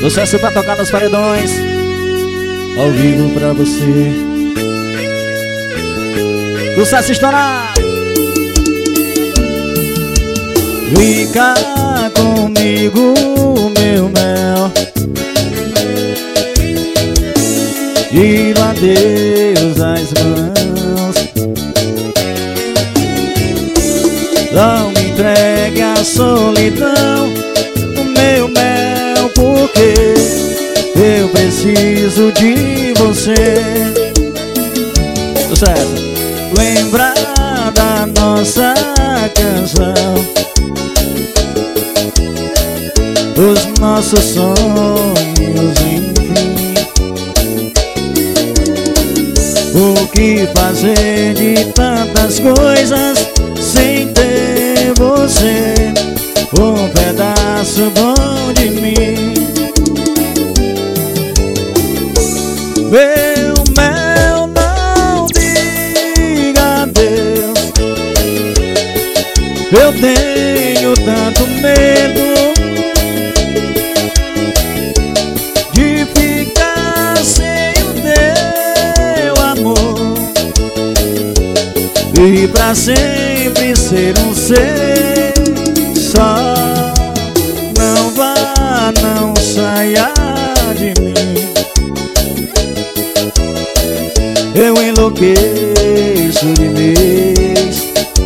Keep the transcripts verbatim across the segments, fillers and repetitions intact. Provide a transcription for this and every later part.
Sucesso pra tocar nos paredões. Ao vivo pra você. Sucesso estourado. Fica comigo, meu mel. Tiro adeus das mãos. Não me entregue a solidão, meu mel, porque eu preciso de você. Sucesso. Lembrar da nossa canção, os nossos sonhos, enfim. O que fazer de tantas coisas sem ter você, um pedaço bom de mim. Meu mel, não diga adeus. Eu tenho tanto medo de ficar sem o teu amor e pra sempre ser um ser só. Não vá, não saia de mim. Eu enlouqueço de vez.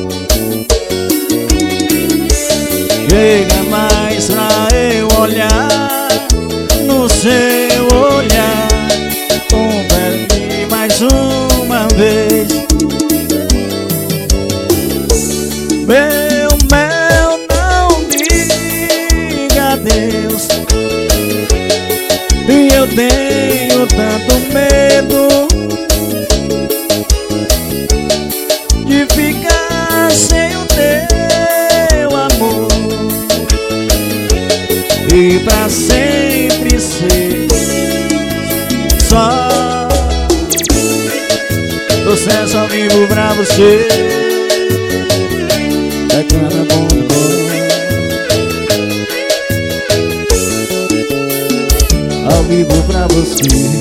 Chega mais pra eu olhar no seu olhar, compre-me mais uma vez. Meu mel, não diga adeus. E eu tenho tanto medo de ficar sem o teu amor e pra sempre ser só. Sucesso ao vivo pra você. Teclana ponto com. Ao vivo pra você.